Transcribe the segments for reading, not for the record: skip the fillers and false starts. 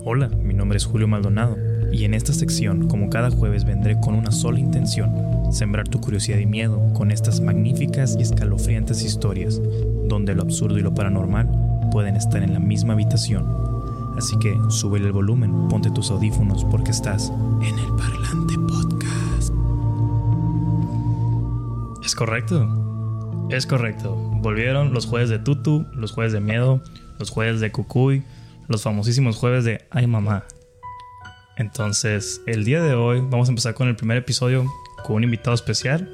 Hola, mi nombre es Julio Maldonado y en esta sección, como cada jueves, vendré con una sola intención: sembrar tu curiosidad y miedo con estas magníficas y escalofriantes historias, donde lo absurdo y lo paranormal pueden estar en la misma habitación. Así que súbele el volumen, ponte tus audífonos porque estás en el Parlante Podcast. Es correcto. Volvieron los jueves de Tutu, los jueves de miedo, los jueves de Cucuy, los famosísimos jueves de Ay Mamá. Entonces, el día de hoy vamos a empezar con el primer episodio con un invitado especial,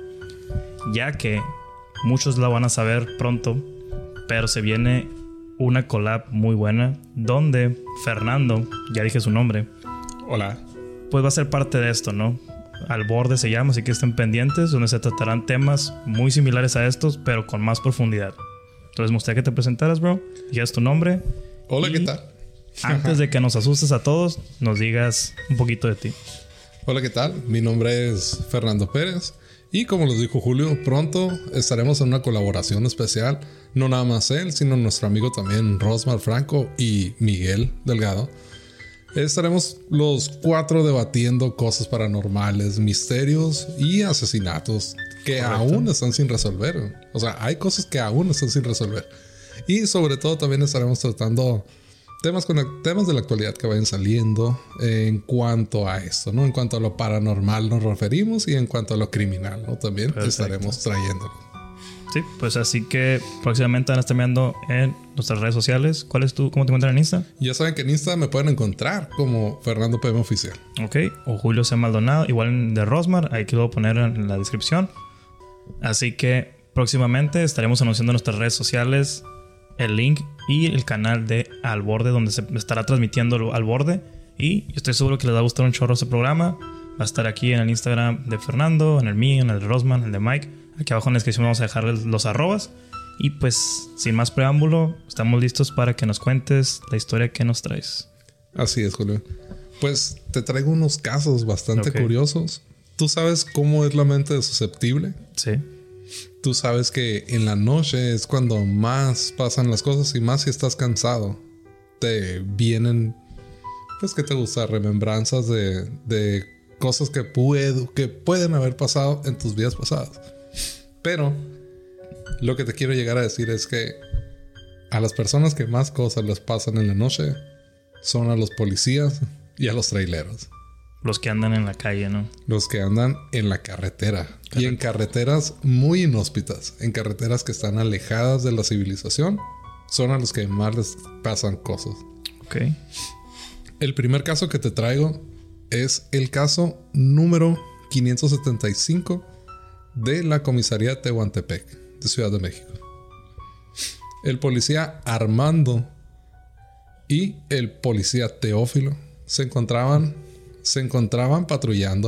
ya que muchos la van a saber pronto, pero se viene una collab muy buena donde Fernando, ya dije su nombre. Hola. Pues va a ser parte de esto, ¿no? Al Borde se llama, así que estén pendientes, donde se tratarán temas muy similares a estos, pero con más profundidad. Entonces me gustaría que te presentaras, bro. Digas tu nombre. Hola, ¿qué tal? Antes de que nos asustes a todos, nos digas un poquito de ti. Hola, ¿qué tal? Mi nombre es Fernando Pérez. Y como les dijo Julio, pronto estaremos en una colaboración especial. No nada más él, sino nuestro amigo también Rosmar Franco y Miguel Delgado. Estaremos los cuatro debatiendo cosas paranormales, misterios y asesinatos que aún están sin resolver. O sea, hay cosas que aún están sin resolver. Y sobre todo también estaremos tratando temas de la actualidad que vayan saliendo en cuanto a esto, ¿no? En cuanto a lo paranormal nos referimos y en cuanto a lo criminal, ¿no? También estaremos trayéndolo. Sí, pues así que próximamente van a estar viendo en nuestras redes sociales. ¿Cómo te encuentran en Insta? Ya saben que en Insta me pueden encontrar como Fernando PM Oficial. Ok, o Julio C. Maldonado, igual en de Rosmar, ahí que lo voy a poner en la descripción. Así que próximamente estaremos anunciando en nuestras redes sociales el link y el canal de Al Borde, donde se estará transmitiendo Al Borde. Y yo estoy seguro que les va a gustar un chorro ese programa. Va a estar aquí en el Instagram de Fernando, en el mío, en el de Rosman, en el de Mike. Aquí abajo en la descripción vamos a dejarles los arrobas. Y pues, sin más preámbulo, estamos listos para que nos cuentes la historia que nos traes. Así es, Julio. Pues te traigo unos casos bastante curiosos. ¿Tú sabes cómo es la mente susceptible? Sí. Tú sabes que en la noche es cuando más pasan las cosas y más si estás cansado. Te vienen, pues, ¿qué te gusta? Remembranzas de cosas que pueden haber pasado en tus vidas pasadas. Pero lo que te quiero llegar a decir es que a las personas que más cosas les pasan en la noche son a los policías y a los traileros. Los que andan en la calle, ¿no? Los que andan en la carretera. Y en carreteras muy inhóspitas. En carreteras que están alejadas de la civilización. Son a los que más les pasan cosas. Ok. El primer caso que te traigo es el caso número 575 de la comisaría de Tehuantepec, de Ciudad de México. El policía Armando y el policía Teófilo se encontraban patrullando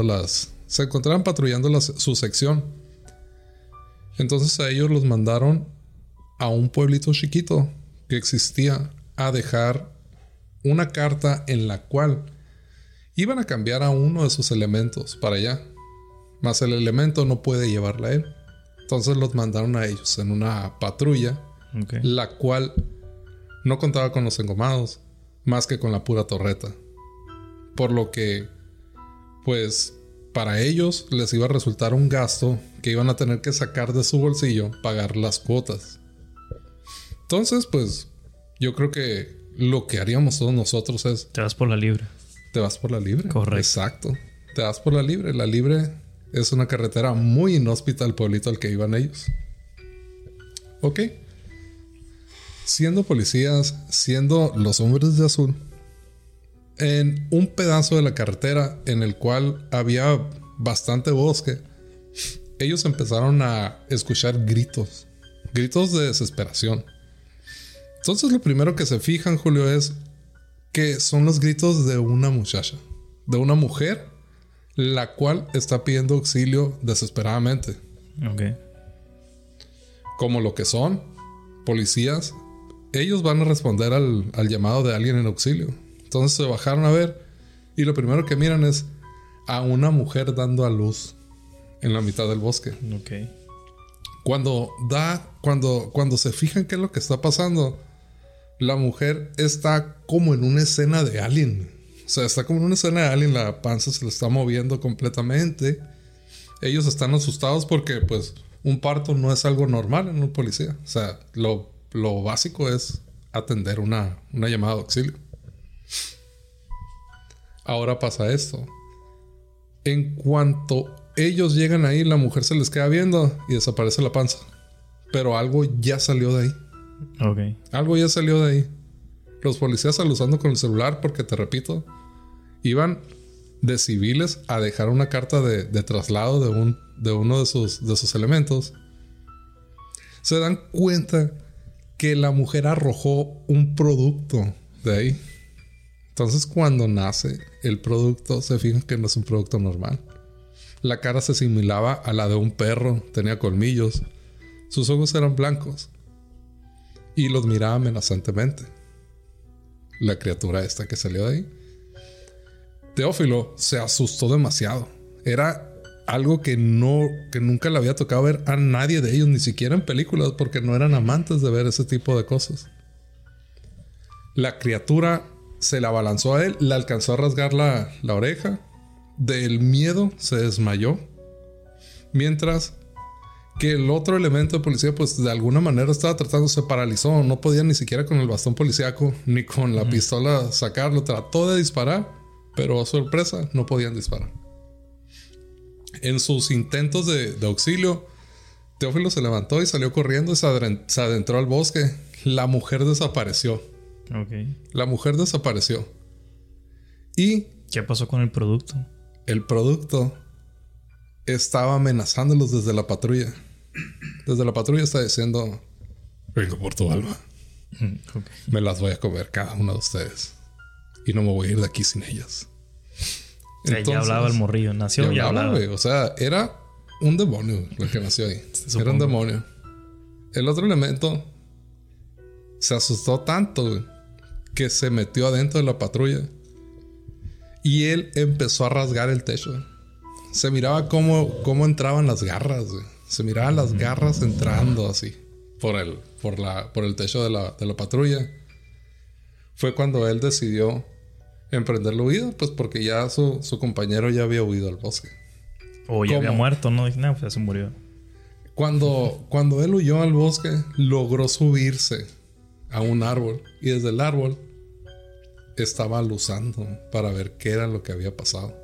su sección. Entonces a ellos los mandaron a un pueblito chiquito que existía a dejar una carta en la cual iban a cambiar a uno de sus elementos para allá, mas el elemento no puede llevarla a él. Entonces los mandaron a ellos en una patrulla, la cual no contaba con los engomados más que con la pura torreta. Por lo que, pues, para ellos les iba a resultar un gasto que iban a tener que sacar de su bolsillo, pagar las cuotas. Entonces, pues, yo creo que lo que haríamos todos nosotros es... Te vas por la libre. Te vas por la libre. Correcto. Exacto. Te vas por la libre. La libre es una carretera muy inhóspita al pueblito al que iban ellos. Ok. Siendo policías, siendo los hombres de azul, en un pedazo de la carretera en el cual había bastante bosque, ellos empezaron a escuchar gritos de desesperación. Entonces lo primero que se fijan, Julio, es que son los gritos de una muchacha, de una mujer, la cual está pidiendo auxilio desesperadamente. Ok. Como lo que son policías, ellos van a responder al llamado de alguien en auxilio. Entonces se bajaron a ver y lo primero que miran es a una mujer dando a luz en la mitad del bosque. Ok. Cuando se fijan qué es lo que está pasando, La mujer está como en una escena de Alien. O sea, está como en una escena de Alien. La panza se le está moviendo completamente. Ellos están asustados porque, pues, un parto no es algo normal en un policía. O sea, lo básico es atender una llamada de auxilio. Ahora pasa esto. En cuanto ellos llegan ahí, la mujer se les queda viendo y desaparece la panza. Pero algo ya salió de ahí. Ok. Algo ya salió de ahí. Los policías alusando con el celular porque, te repito, iban de civiles a dejar una carta de traslado de uno de sus elementos. Se dan cuenta que la mujer arrojó un producto de ahí. Entonces, cuando nace el producto, se fijan que no es un producto normal. La cara se asimilaba a la de un perro, tenía colmillos, sus ojos eran blancos y los miraba amenazantemente. La criatura esta que salió de ahí. Teófilo se asustó demasiado. Era algo que nunca le había tocado ver a nadie de ellos, ni siquiera en películas, porque no eran amantes de ver ese tipo de cosas. La criatura se le abalanzó a él, le alcanzó a rasgar la oreja. Del miedo se desmayó. Mientras que el otro elemento de policía, pues de alguna manera estaba tratando, se paralizó. No podía ni siquiera con el bastón policíaco ni con la pistola sacarlo. Trató de disparar, pero a sorpresa no podían disparar. En sus intentos de auxilio, Teófilo se levantó y salió corriendo y se adentró al bosque. La mujer desapareció. Ok. La mujer desapareció. ¿Y qué pasó con el producto? El producto estaba amenazándolos desde la patrulla. Desde la patrulla está diciendo: vengo por tu alma. Okay. Me las voy a comer cada una de ustedes. Y no me voy a ir de aquí sin ellas. O sea, ya hablaba el morrillo. Nació y hablaba. Güey. O sea, era un demonio lo que nació ahí. Era un demonio. El otro elemento se asustó tanto, güey, que se metió adentro de la patrulla. Y él empezó a rasgar el techo. Se miraba cómo entraban las garras, güey. Se miraban las garras entrando así por el techo de la patrulla. Fue cuando él decidió emprender la huida, pues porque ya su compañero ya había huido al bosque. O ya había muerto, ¿no? Dije, no, pues ya se murió. Cuando él huyó al bosque, logró subirse a un árbol. Y desde el árbol estaba aluzando para ver qué era lo que había pasado.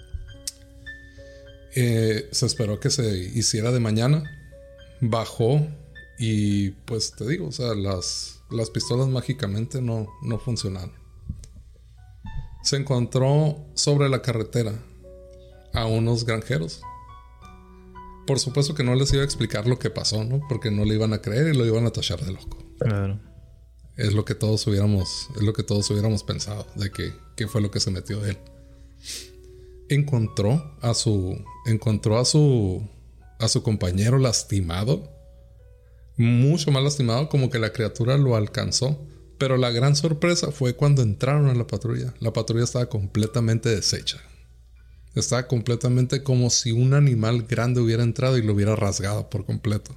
Se esperó que se hiciera de mañana. Bajó y pues te digo, o sea, las pistolas mágicamente no funcionaron. Se encontró sobre la carretera a unos granjeros. Por supuesto que no les iba a explicar lo que pasó, ¿no? Porque no le iban a creer y lo iban a tachar de loco. Claro. Es lo que todos hubiéramos pensado de que fue lo que se metió él. Encontró a su compañero lastimado, mucho más lastimado, como que la criatura lo alcanzó. Pero la gran sorpresa fue cuando entraron a la patrulla. La patrulla estaba completamente deshecha. Estaba completamente como si un animal grande hubiera entrado y lo hubiera rasgado por completo.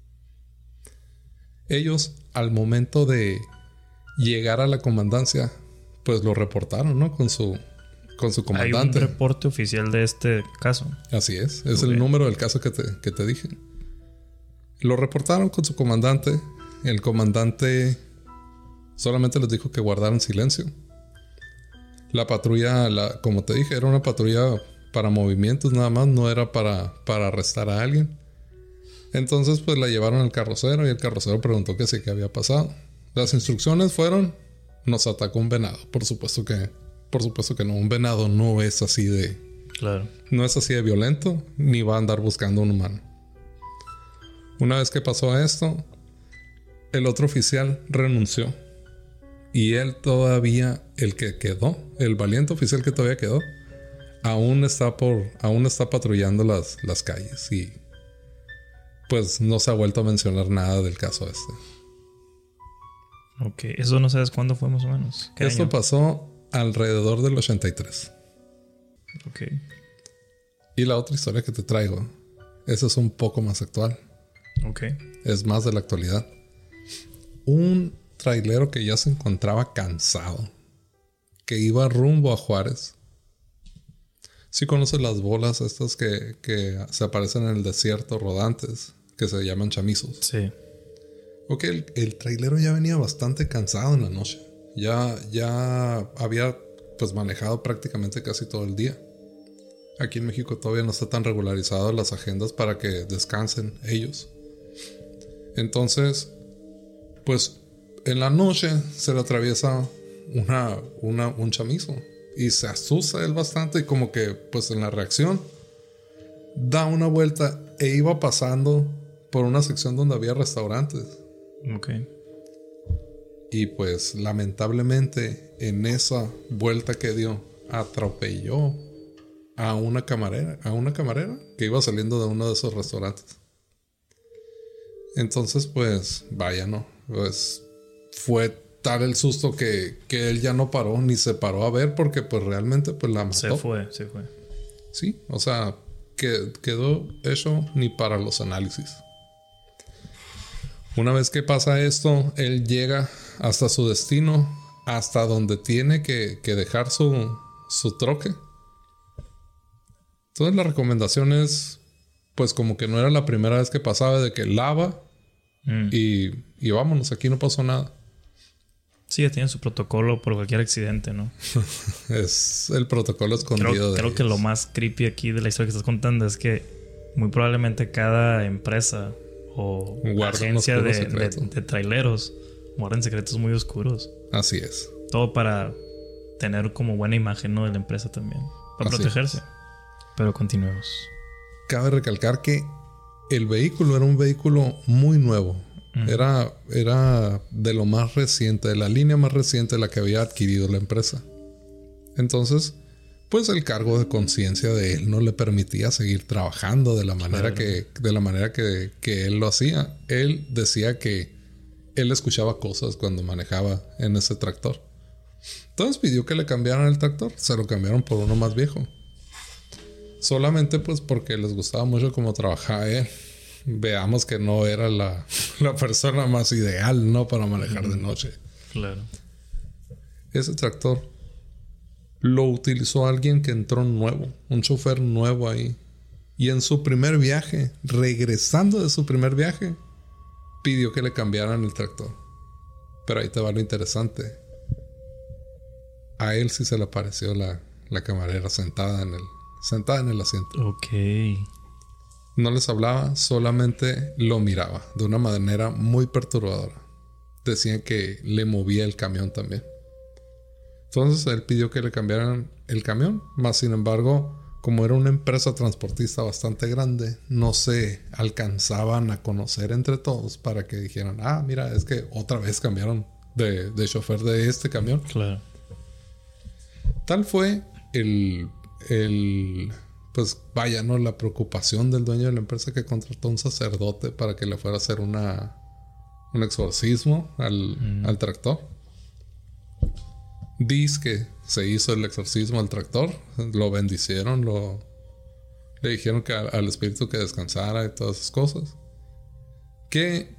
Ellos, al momento de llegar a la comandancia, pues lo reportaron, ¿no? Con su comandante. Hay un reporte oficial de este caso. Así es. Es el número del caso que te dije. Lo reportaron con su comandante. El comandante solamente les dijo que guardaran silencio. La patrulla, como te dije, era una patrulla para movimientos nada más. No era para arrestar a alguien. Entonces pues la llevaron al carrocero y el carrocero preguntó que sí, qué había pasado. Las instrucciones fueron: nos atacó un venado. Por supuesto que no. Un venado no es así de... Claro. No es así de violento, ni va a andar buscando un humano. Una vez que pasó esto, el otro oficial renunció. Y él todavía, el que quedó, el valiente oficial que todavía quedó, aún está patrullando las calles. Y pues no se ha vuelto a mencionar nada del caso este. Ok, eso no sabes cuándo fue más o menos. Esto pasó alrededor del 83. Ok. Y la otra historia que te traigo, esa es un poco más actual. Ok. Es más de la actualidad. Un trailero que ya se encontraba cansado, que iba rumbo a Juárez. ¿Sí conoces las bolas estas que se aparecen en el desierto rodantes, que se llaman chamizos? Sí. Ok, el trailero ya venía bastante cansado en la noche. Ya había pues manejado prácticamente casi todo el día. Aquí en México todavía no está tan regularizado las agendas para que descansen ellos. Entonces, pues en la noche se le atraviesa un chamizo y se asusta él bastante y como que pues en la reacción da una vuelta e iba pasando por una sección donde había restaurantes. Ok. Y pues lamentablemente en esa vuelta que dio atropelló a una camarera que iba saliendo de uno de esos restaurantes. Entonces pues vaya, ¿no? Pues fue tal el susto que él ya no paró ni se paró a ver porque pues realmente pues la mató. Se fue. Sí, o sea, quedó hecho ni para los análisis. Una vez que pasa esto, él llega hasta su destino, hasta donde tiene que dejar su troque. Entonces la recomendación es, pues como que no era la primera vez que pasaba, de que lava y vámonos, aquí no pasó nada. Sí, ya tienen su protocolo por cualquier accidente, ¿no? Es el protocolo escondido Creo que lo más creepy aquí de la historia que estás contando es que muy probablemente cada empresa o agencia de traileros guardan secretos muy oscuros. Así es. Todo para tener como buena imagen, ¿no?, de la empresa también. Para protegerse. Pero continuemos. Cabe recalcar que el vehículo era un vehículo muy nuevo. Era de lo más reciente, de la línea más reciente de la que había adquirido la empresa. Entonces, pues el cargo de conciencia de él no le permitía seguir trabajando de la manera que él lo hacía. Él decía que él escuchaba cosas cuando manejaba en ese tractor. Entonces pidió que le cambiaran el tractor. Se lo cambiaron por uno más viejo. Solamente pues porque les gustaba mucho cómo trabajaba él. Veamos que no era la persona más ideal, ¿no?, para manejar de noche. Claro. Ese tractor lo utilizó alguien que entró nuevo, un chofer nuevo ahí. Y en su primer viaje, regresando de su primer viaje, pidió que le cambiaran el tractor. Pero ahí te va lo interesante. A él sí se le apareció la camarera sentada en el asiento. Ok. No les hablaba, solamente lo miraba de una manera muy perturbadora. Decían que le movía el camión también. Entonces él pidió que le cambiaran el camión, más sin embargo, como era una empresa transportista bastante grande, no se alcanzaban a conocer entre todos para que dijeran, mira, es que otra vez cambiaron de chofer de este camión. Claro. Tal fue pues vaya, ¿no?, la preocupación del dueño de la empresa, que contrató a un sacerdote para que le fuera a hacer un exorcismo al tractor. Dice que se hizo el exorcismo al tractor, lo bendicieron, le dijeron que al espíritu que descansara y todas esas cosas. Que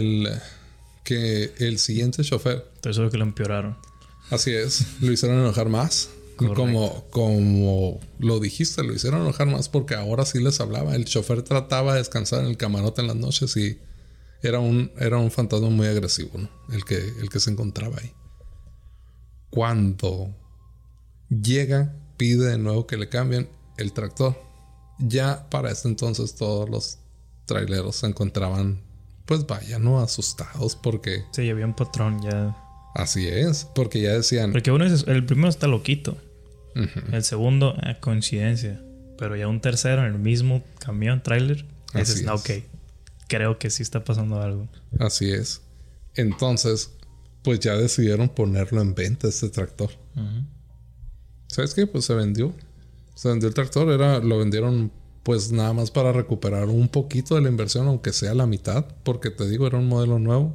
el siguiente chofer... Estoy seguro que lo empeoraron. Así es, lo hicieron enojar más. Como lo dijiste, lo hicieron enojar más porque ahora sí les hablaba. El chofer trataba de descansar en el camarote en las noches y era un fantasma muy agresivo, ¿no?, el que se encontraba ahí. Cuando llega, pide de nuevo que le cambien el tractor. Ya para este entonces todos los traileros se encontraban, pues vaya, ¿no?, asustados porque... Sí, había un patrón ya. Así es, porque ya decían... Porque uno dice, el primero está loquito. El segundo, coincidencia. Pero ya un tercero en el mismo camión, trailer, dices, ok, creo que sí está pasando algo. Así es. Entonces, pues ya decidieron ponerlo en venta, este tractor. ¿Sabes qué? Pues se vendió. Se vendió el tractor. Lo vendieron pues nada más para recuperar un poquito de la inversión, aunque sea la mitad. Porque te digo, era un modelo nuevo.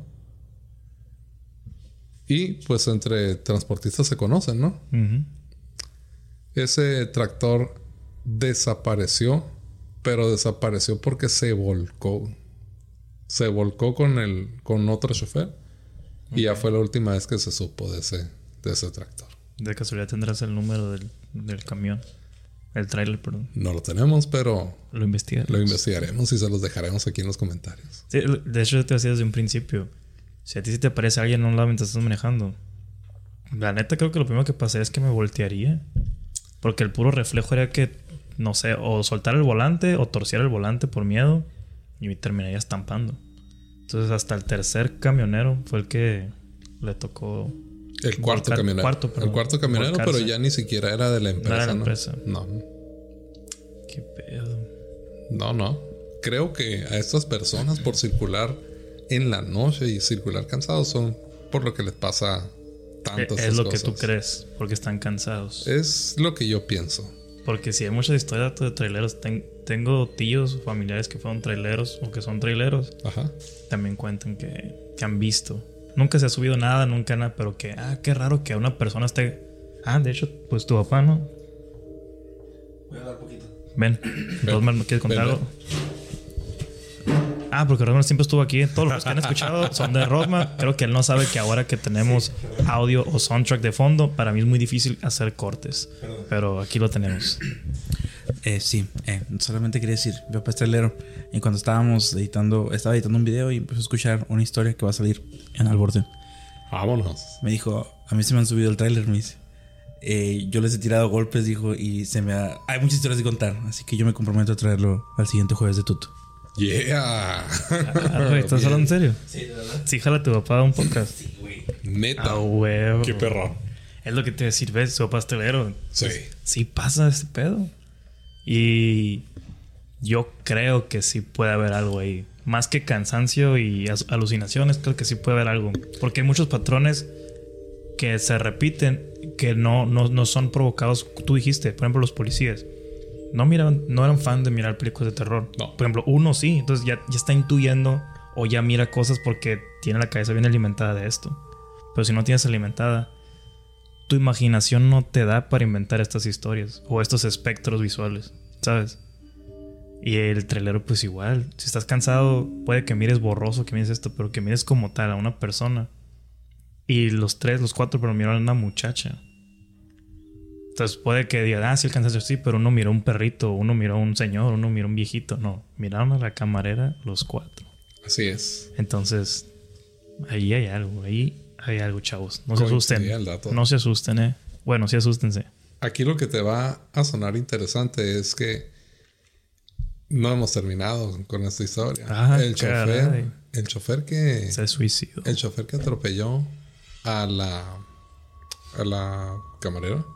Y pues entre transportistas se conocen, ¿no? Ese tractor desapareció, pero desapareció porque se volcó. Se volcó con otro chofer. Y ya fue la última vez que se supo de ese tractor. De casualidad tendrás el número del camión. El tráiler, perdón. No lo tenemos, pero Lo investigaremos. lo investigaremos y se los dejaremos aquí en los comentarios. Sí, de hecho, yo te decía desde un principio. Si a ti sí te aparece alguien en un lado mientras estás manejando, la neta creo que lo primero que pasaría es que me voltearía. Porque el puro reflejo era que, no sé, o soltar el volante o torciera el volante por miedo y me terminaría estampando. Entonces hasta el tercer camionero fue el que le tocó... El cuarto camionero. El cuarto camionero, volcarse. pero ya ni siquiera era de la empresa. No era la empresa. No. Qué pedo. No. Creo que a estas personas por circular en la noche y circular cansados son por lo que les pasa tantas Es lo cosas. que tú crees, porque están cansados. Es lo que yo pienso. Porque si hay muchas historias de traileros, tengo tíos familiares que fueron traileros o que son traileros. Ajá. También cuentan que han visto. Nunca se ha subido nada, nunca nada, pero que, qué raro que una persona esté... de hecho, pues tu papá, ¿no? Voy a dar poquito. Ven, Rosmar, ¿no quieres contar algo? Porque Rosmar siempre estuvo aquí. Todos los que han escuchado son de Rosmar. Creo que él no sabe que ahora que tenemos audio o soundtrack de fondo, para mí es muy difícil hacer cortes. Pero aquí lo tenemos. Sí, solamente quería decir, mi papá es trailero. Y cuando estaba editando un video y empezó a escuchar una historia que va a salir en Al Borde. Vámonos. Me dijo, a mí se me han subido el tráiler, me dice. Yo les he tirado golpes, dijo, y hay muchas historias de contar. Así que yo me comprometo a traerlo al siguiente jueves de Tuto. Yeah. Güey, ¿estás hablando en serio? Sí, de verdad. Sí, jala a tu papá a un podcast. Sí, güey. Neta. Huevo. Qué perro. Es lo que te decir, ves, su papá es trailero. Sí. Sí pasa este pedo. Y yo creo que sí puede haber algo ahí. Más que cansancio y alucinaciones, creo que sí puede haber algo. Porque hay muchos patrones que se repiten, que no son provocados. Tú dijiste, por ejemplo, los policías no eran fan de mirar películas de terror. No. Por ejemplo, uno sí. Entonces ya está intuyendo o ya mira cosas porque tiene la cabeza bien alimentada de esto. Pero si no tienes alimentada, tu imaginación no te da para inventar estas historias o estos espectros visuales, ¿sabes? Y el trailero pues igual. Si estás cansado, puede que mires borroso, que mires esto, pero que mires como tal a una persona. Y los 4, pero miraron a una muchacha. Entonces puede que diga, sí, el cansancio sí, pero uno miró a un perrito, uno miró a un señor, uno miró a un viejito. No, miraron a la camarera los 4. Así es. Entonces, ahí hay algo, chavos. No se asusten. el dato. No se asusten, Bueno, sí asústense. Aquí lo que te va a sonar interesante es que no hemos terminado con esta historia. El chofer que se suicidó. El chofer que atropelló a la camarera.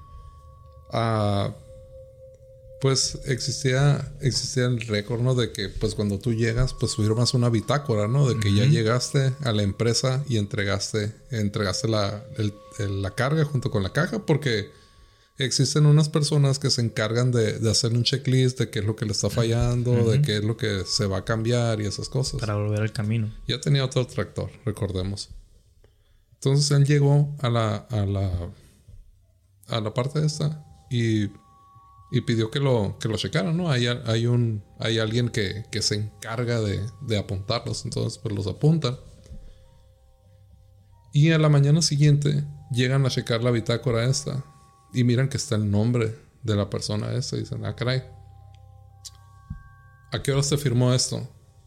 Pues existía el récord, ¿no? De que pues cuando tú llegas, pues firmas una bitácora, ¿no? De que ya llegaste a la empresa y entregaste la carga junto con la caja, porque existen unas personas que se encargan de hacer un checklist de qué es lo que le está fallando, de qué es lo que se va a cambiar y esas cosas. Para volver al camino. Ya tenía otro tractor, recordemos. Entonces él llegó a la parte esta y pidió que lo checaran, ¿no? Hay alguien que se encarga de apuntarlos. Entonces pues los apuntan. Y a la mañana siguiente llegan a checar la bitácora esta y miran que está el nombre de la persona esta y dicen, caray, ¿a qué hora se firmó esto?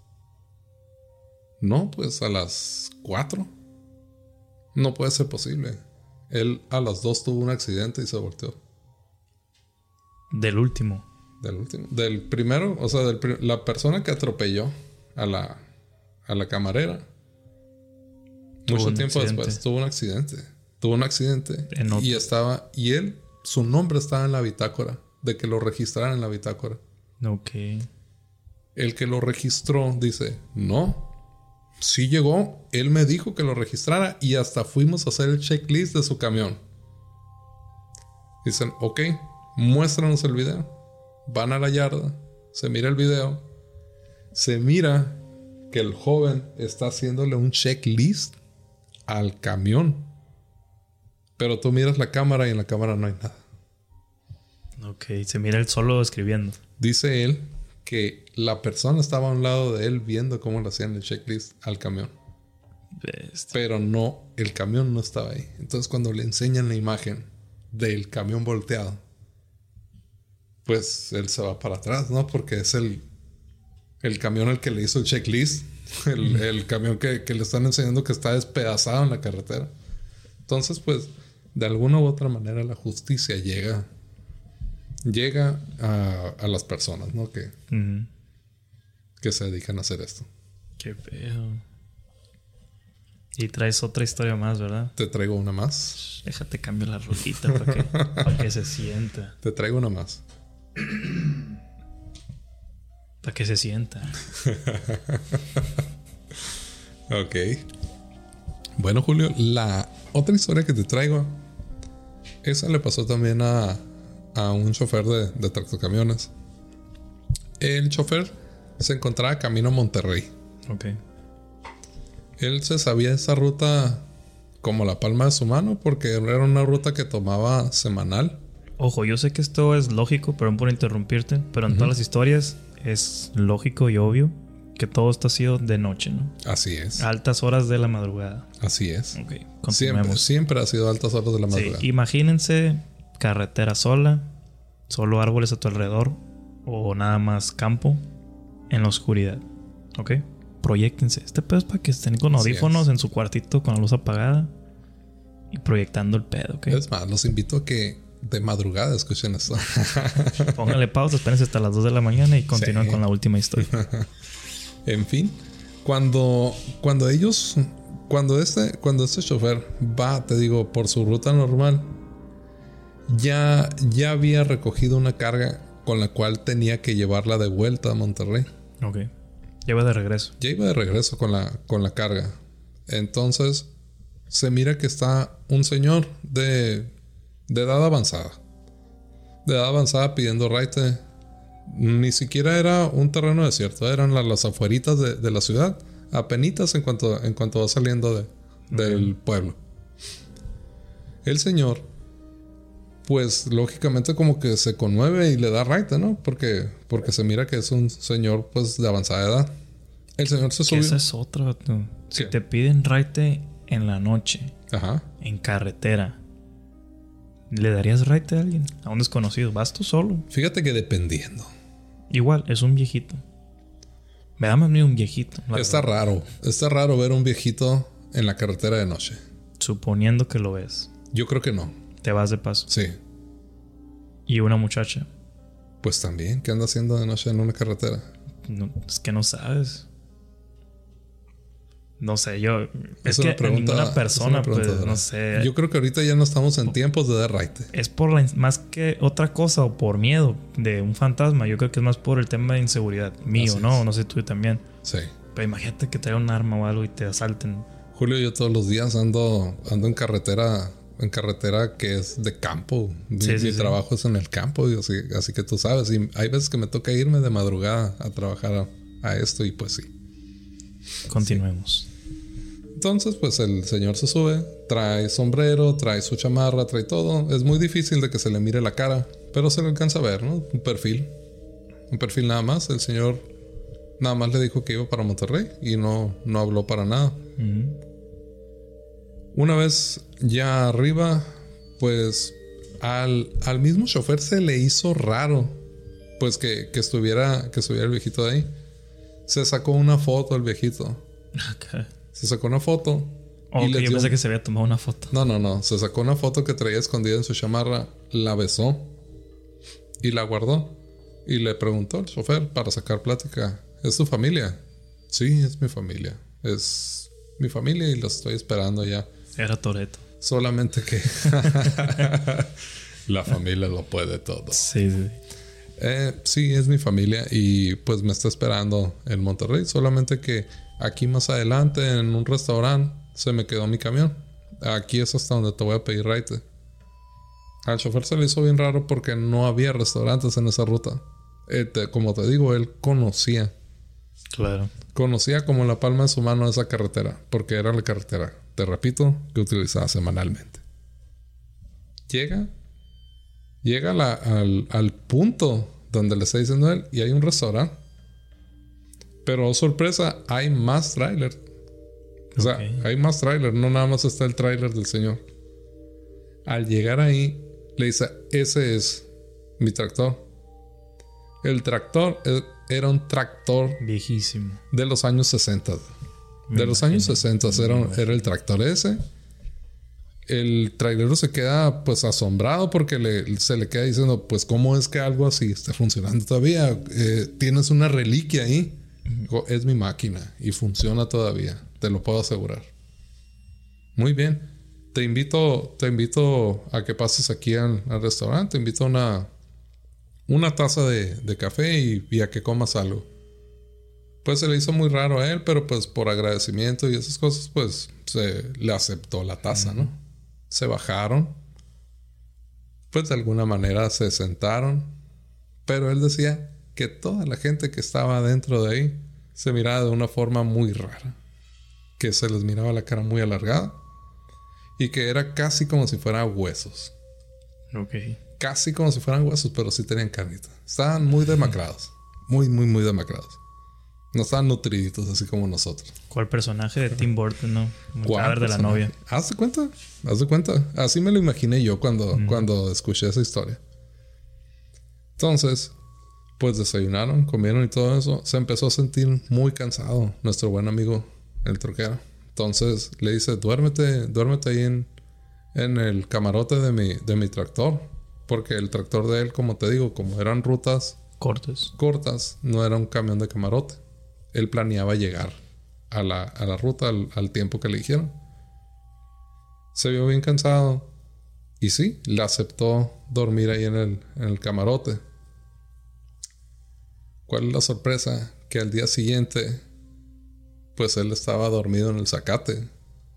No, pues a las 4. No puede ser posible. Él a las 2 tuvo un accidente y se volteó. Del último. Del primero, o sea, la persona que atropelló a la camarera. Mucho tiempo después tuvo un accidente. Y él, su nombre estaba en la bitácora. De que lo registraran en la bitácora. Ok. El que lo registró dice, no. Sí llegó, él me dijo que lo registrara y hasta fuimos a hacer el checklist de su camión. Dicen, ok, muéstranos el video. Van a la yarda, se mira el video, se mira que el joven está haciéndole un checklist al camión. Pero tú miras la cámara y en la cámara no hay nada. Ok, se mira él solo escribiendo. Dice él que la persona estaba a un lado de él viendo cómo le hacían el checklist al camión. Bestia. Pero no, el camión no estaba ahí. Entonces cuando le enseñan la imagen del camión volteado, pues él se va para atrás, ¿no? Porque es el camión al que le hizo el checklist. El camión que le están enseñando que está despedazado en la carretera. Entonces, pues, de alguna u otra manera la justicia llega a las personas, ¿no? Que se dedican a hacer esto. Qué pedo. Y traes otra historia más, ¿verdad? Te traigo una más. Déjate cambio la rolita para que se sienta. Te traigo una más. Para que se sienta. Ok. Bueno, Julio, la otra historia que te traigo, esa le pasó también a un chofer de tractocamiones. El chofer se encontraba camino a Monterrey. Ok. Él se sabía esa ruta como la palma de su mano porque era una ruta que tomaba semanal. Ojo, yo sé que esto es lógico, perdón por interrumpirte, pero en todas las historias es lógico y obvio que todo esto ha sido de noche, ¿no? Así es. Altas horas de la madrugada. Así es. Ok, continuemos. Siempre ha sido altas horas de la madrugada. Sí, imagínense carretera sola, solo árboles a tu alrededor o nada más campo en la oscuridad. ¿Ok? Proyéctense. Este pedo es para que estén con audífonos en su cuartito con la luz apagada y proyectando el pedo, ¿ok? Es más, los invito a que de madrugada escuchen esto. Pónganle pausa, espérense hasta las 2 de la mañana y continúen con la última historia. En fin, cuando este chofer va, te digo, por su ruta normal, ya había recogido una carga con la cual tenía que llevarla de vuelta a Monterrey. Ok. Lleva de regreso. Ya iba de regreso con la carga. Entonces se mira que está un señor de edad avanzada. De edad avanzada pidiendo raite. Ni siquiera era un terreno desierto. Eran las afueritas de la ciudad. Apenitas en cuanto va saliendo del pueblo. El señor, pues lógicamente como que se conmueve y le da raite, ¿no? Porque se mira que es un señor pues de avanzada edad. El señor se subió. Esa es otra, tú. Si ¿Qué? te piden raite en la noche, Ajá. en carretera, ¿le darías raite a alguien? A un desconocido. Vas tú solo. Fíjate que dependiendo. Igual, es un viejito. Me da más miedo un viejito. Está raro. Está raro ver un viejito en la carretera de noche. Suponiendo que lo ves. Yo creo que no. Te vas de paso. Sí. Y una muchacha. Pues también. ¿Qué anda haciendo de noche en una carretera? No, es que no sabes. No sé, yo... Es Es una que pregunta, ninguna persona, es una pregunta pues, dura. no sé. Yo creo que ahorita ya no estamos en tiempos de dar raite. Es por más que otra cosa o por miedo de un fantasma. Yo creo que es más por el tema de inseguridad mío, Así ¿no? es. No sé tú también. Sí. Pero imagínate que traiga un arma o algo y te asalten. Julio, yo todos los días ando en carretera que es de campo. Mi trabajo es en el campo, y así que tú sabes. Y hay veces que me toca irme de madrugada a trabajar a esto y pues sí. Continuemos. Entonces, pues el señor se sube, trae sombrero, trae su chamarra, trae todo. Es muy difícil de que se le mire la cara, pero se le alcanza a ver, ¿no? Un perfil nada más. El señor nada más le dijo que iba para Monterrey y no habló para nada. Una vez ya arriba, pues al mismo chofer se le hizo raro, pues que estuviera el viejito de ahí. Se sacó una foto el viejito. Okay. Se sacó una foto. Y yo pensé que se había tomado una foto. No. Se sacó una foto que traía escondida en su chamarra. La besó. Y la guardó. Y le preguntó al chofer para sacar plática. ¿Es tu familia? Sí, es mi familia. Es mi familia y los estoy esperando ya. Era Toretto. Solamente que... la familia lo puede todo. Sí. Sí, es mi familia. Y pues me está esperando en Monterrey. Solamente que... aquí más adelante, en un restaurante, se me quedó mi camión. Aquí es hasta donde te voy a pedir raite. Al chofer se le hizo bien raro porque no había restaurantes en esa ruta. Como te digo, él conocía. Claro. Conocía como la palma de su mano esa carretera. Porque era la carretera, te repito, que utilizaba semanalmente. Llega al punto donde le está diciendo él y hay un restaurante. Pero sorpresa, hay más tráiler. O sea, Ok. hay más tráiler, no nada más está el tráiler del señor. Al llegar ahí, le dice, ese es mi tractor. El tractor era un tractor Viejísimo. de los años 60. Me De los imagino. años 60 era el tractor ese. El trailero se queda pues asombrado porque se le queda diciendo, pues cómo es que algo así está funcionando todavía. Tienes una reliquia ahí. Dijo, es mi máquina y funciona todavía, te lo puedo asegurar. Muy bien, te invito a que pases aquí al restaurante, te invito a una taza de café y a que comas algo. Pues se le hizo muy raro a él, pero pues por agradecimiento y esas cosas, pues se le aceptó la taza, ¿no? Se bajaron. Pues de alguna manera se sentaron. Pero él decía que toda la gente que estaba dentro de ahí se miraba de una forma muy rara. Que se les miraba la cara muy alargada. Y que era casi como si fueran huesos. Ok. Casi como si fueran huesos, pero sí tenían carnita. Estaban muy demacrados. Muy, muy, muy demacrados. No estaban nutriditos así como nosotros. ¿Cuál personaje de Tim Burton, no? Como el ¿Cuál cadáver de la personaje? novia. Haz de cuenta. Haz de cuenta. Así me lo imaginé yo cuando escuché esa historia. Entonces, pues desayunaron, comieron y todo eso. Se empezó a sentir muy cansado nuestro buen amigo, el troquero. Entonces le dice, duérmete ahí en el camarote de mi tractor. Porque el tractor de él, como te digo, como eran rutas Cortes. cortas, no era un camión de camarote. Él planeaba llegar a la ruta al tiempo que le dijeron. Se vio bien cansado. Y sí, le aceptó dormir ahí en el camarote. ¿Cuál es la sorpresa? Que al día siguiente, pues él estaba dormido en el zacate.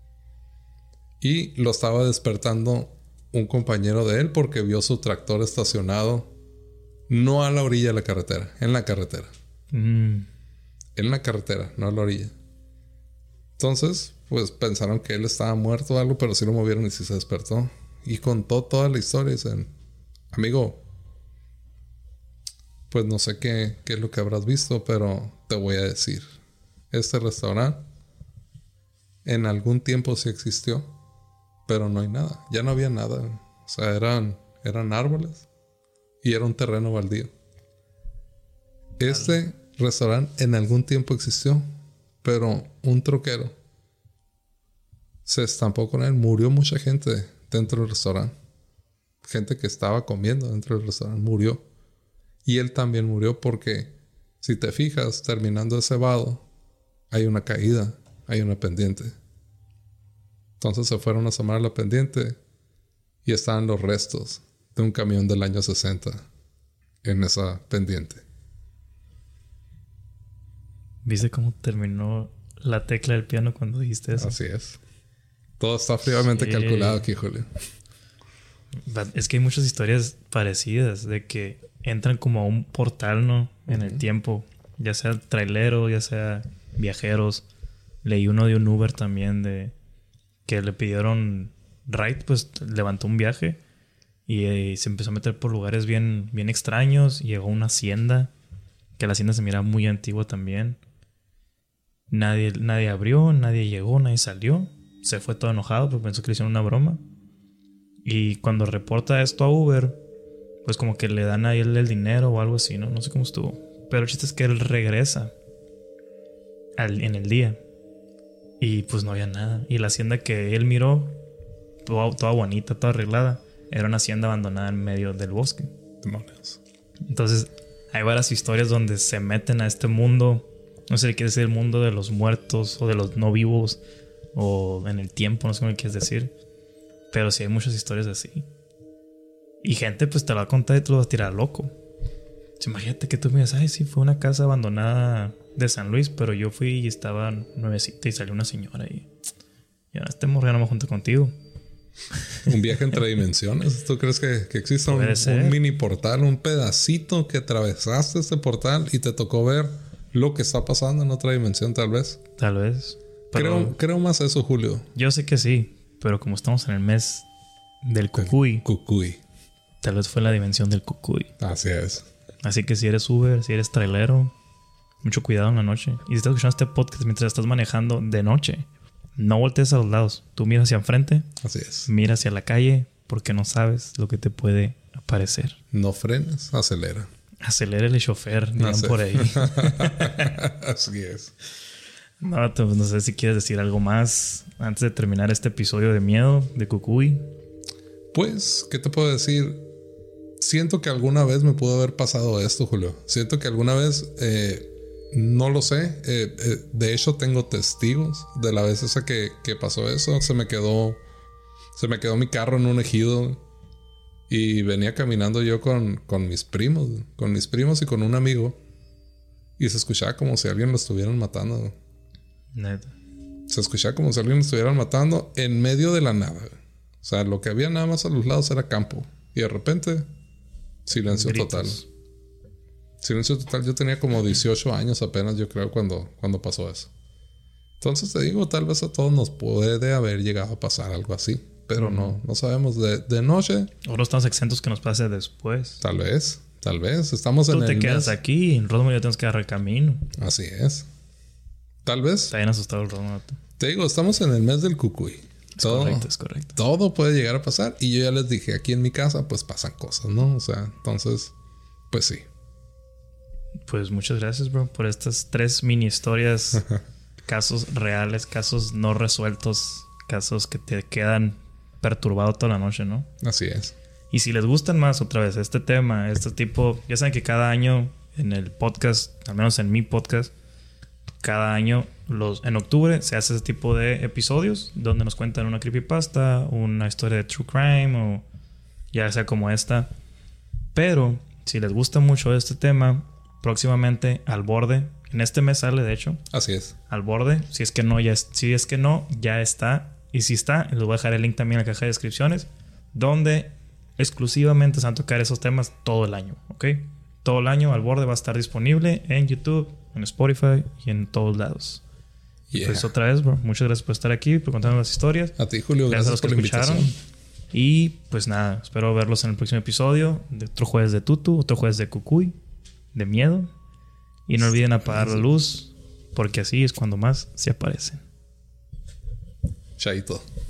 Y lo estaba despertando un compañero de él porque vio su tractor estacionado no a la orilla de la carretera, en la carretera. En la carretera, no a la orilla. Entonces, pues pensaron que él estaba muerto o algo, pero sí lo movieron y sí se despertó. Y contó toda la historia y dicen, amigo, pues no sé qué es lo que habrás visto, pero te voy a decir. Este restaurante en algún tiempo sí existió, pero no hay nada. Ya no había nada. O sea, eran árboles y era un terreno baldío. Este restaurante en algún tiempo existió, pero un troquero se estampó con él. Murió mucha gente dentro del restaurante. Gente que estaba comiendo dentro del restaurante murió. Y él también murió porque, si te fijas, terminando ese vado, hay una caída, hay una pendiente. Entonces se fueron a asomar a la pendiente y estaban los restos de un camión del año 60 en esa pendiente. ¿Viste cómo terminó la tecla del piano cuando dijiste eso? Así es. Todo está fríamente Sí. calculado aquí, Julio. Es que hay muchas historias parecidas de que entran como a un portal, ¿no? En el tiempo. Ya sea trailero, ya sea viajeros. Leí uno de un Uber también de que le pidieron ride, pues levantó un viaje y se empezó a meter por lugares bien, bien extraños. Llegó a una hacienda, que la hacienda se mira muy antigua también. Nadie abrió, nadie llegó, nadie salió. Se fue todo enojado porque pensó que le hicieron una broma. Y cuando reporta esto a Uber, pues como que le dan a él el dinero o algo así, ¿no? No sé cómo estuvo. Pero el chiste es que él regresa en el día. Y pues no había nada. Y la hacienda que él miró, toda bonita, toda arreglada, era una hacienda abandonada en medio del bosque. Demonios. Entonces hay varias historias donde se meten a este mundo. No sé si quiere decir el mundo de los muertos o de los no vivos o en el tiempo, no sé cómo le quieres decir. Pero sí hay muchas historias así. Y gente pues te lo va a contar y te lo va a tirar loco. O sea, imagínate que tú me digas, ay, sí, fue una casa abandonada de San Luis, pero yo fui y estaba nuevecita y salió una señora y ya este morro no me junto contigo. Un viaje entre dimensiones. ¿Tú crees que existe un mini portal, un pedacito que atravesaste este portal y te tocó ver lo que está pasando en otra dimensión, tal vez? Tal vez. Pero Creo más eso, Julio. yo sé que sí, pero como estamos en el mes del cucuy, Cucuy. tal vez fue la dimensión del cucuy. Así es. Así que si eres Uber, si eres trailero, mucho cuidado en la noche. Y si estás escuchando este podcast mientras estás manejando de noche, No voltees a los lados. Tú mira hacia enfrente. Así es. Mira hacia la calle porque no sabes lo que te puede aparecer. No frenes, acelera. Acelérele, chofer, dirán por ahí. Así es. No sé si quieres decir algo más antes de terminar este episodio de miedo de Cucuy. Pues, ¿qué te puedo decir? Siento que alguna vez me pudo haber pasado esto, Julio. Siento que alguna vez, no lo sé. De hecho, tengo testigos de la vez esa que pasó eso. Se me quedó mi carro en un ejido. Y venía caminando yo con mis primos. Con mis primos y con un amigo. Y se escuchaba como si alguien lo estuvieran matando. Neta. Se escuchaba como si alguien lo estuvieran matando en medio de la nada. O sea, lo que había nada más a los lados era campo. Y de repente, silencio Gritos. total. Silencio total. Yo tenía como 18 años apenas, yo creo, cuando pasó eso. Entonces te digo, tal vez a todos nos puede haber llegado a pasar algo así. Pero no sabemos. De noche, O no estamos exentos que nos pase después. tal vez. Estamos en Tú te el quedas mes. aquí y en Rosmo ya tenemos que agarrar el camino. Así es. Tal vez. Está bien asustado el Rosmo. Te digo, estamos en el mes del Cucuy. Es correcto. Todo puede llegar a pasar. Y yo ya les dije, aquí en mi casa, pues pasan cosas, ¿no? O sea, entonces, pues sí. Pues muchas gracias, bro, por estas 3 mini historias. Casos reales, casos no resueltos. Casos que te quedan perturbados toda la noche, ¿no? Así es. Y si les gustan más otra vez este tema, este tipo... Ya saben que cada año en el podcast, al menos en mi podcast, cada año en octubre se hace ese tipo de episodios donde nos cuentan una creepypasta, una historia de true crime o ya sea como esta. Pero si les gusta mucho este tema, próximamente Al Borde, en este mes sale de hecho, Así es. Al Borde, si es que no, ya está. Y si está, les voy a dejar el link también en la caja de descripciones, donde exclusivamente se van a tocar esos temas todo el año, ¿ok? Todo el año Al Borde va a estar disponible en YouTube, en Spotify y en todos lados. Yeah. Pues otra vez, bro, muchas gracias por estar aquí, por contarnos las historias. A ti, Julio, Gracias a gracias los por que la escucharon. invitación. Y pues nada, espero verlos en el próximo episodio de otro jueves de Tutu, otro jueves de Cucuy, de miedo. Y no olviden apagar la luz, porque así es cuando más se aparecen. Chaito.